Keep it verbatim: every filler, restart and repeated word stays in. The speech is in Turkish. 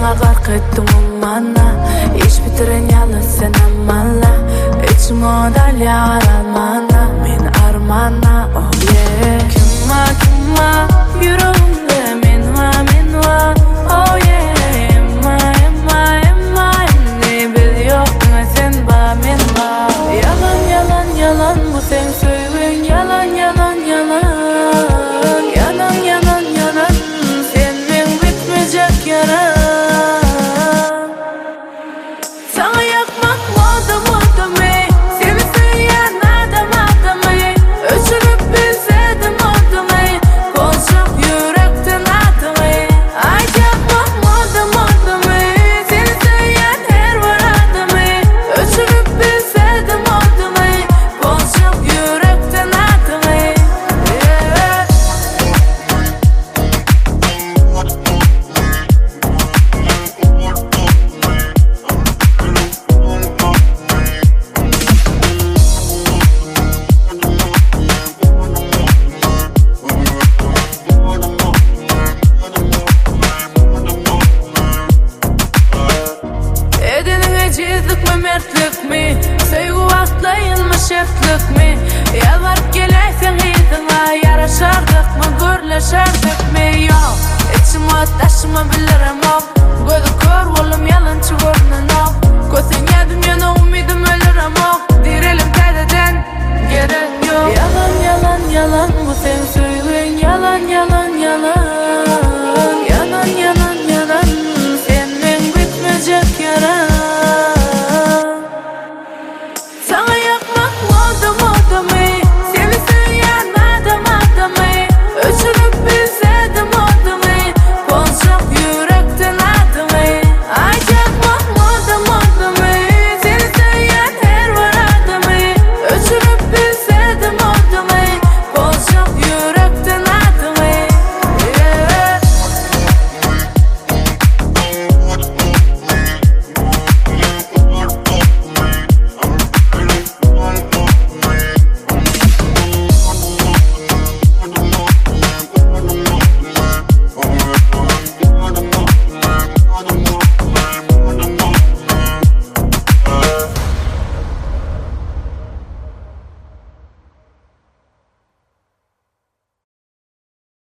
Sana gark ettim ummana İş bitiren yalnız sen amanla İçim odalya aralmana Men armana oh yeah Kimma kimma yüreğimde men va men va oh yeah Emma emma emma ne bil yok sen ba men va Yalan yalan yalan bu sen söylen yalan yalan yalan Yalan yalan yalan sen men bitmeyecek yalan Sana yakmak moda moda me Seni söyleyen adam adam me Öçürüp bilsedim oldu me Kolçak yürekten adı me Ay yakmak moda moda me Seni söyleyen her var adı me Öçürüp bilsedim oldu me Kolçak yürekten adı me yeah. Edenine cizlik mi mertlik mi Sevgi vaktlayın mı şeflik mi Yalvarıp geleysen iyidina Yaraşardık mı gürleşerdik mi Yok içim o taşıma bilirim ok Gözü